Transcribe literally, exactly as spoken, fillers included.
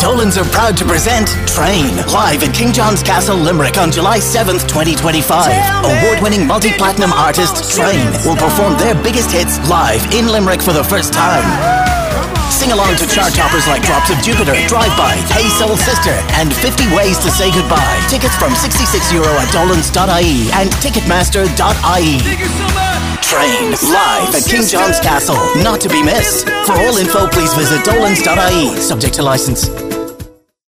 Dolan's are proud to present Train, live at King John's Castle, Limerick on July seventh, twenty twenty-five. Award-winning multi-platinum artist Train will perform their biggest hits live in Limerick for the first time. Sing along to chart toppers like Drops of Jupiter, Drive By, Hey Soul Sister, and fifty Ways to Say Goodbye. Tickets from sixty-six euro at dolans dot I E and ticketmaster dot I E. Train, live at King John's Castle, not to be missed. For all info, please visit dolans dot I E, subject to license.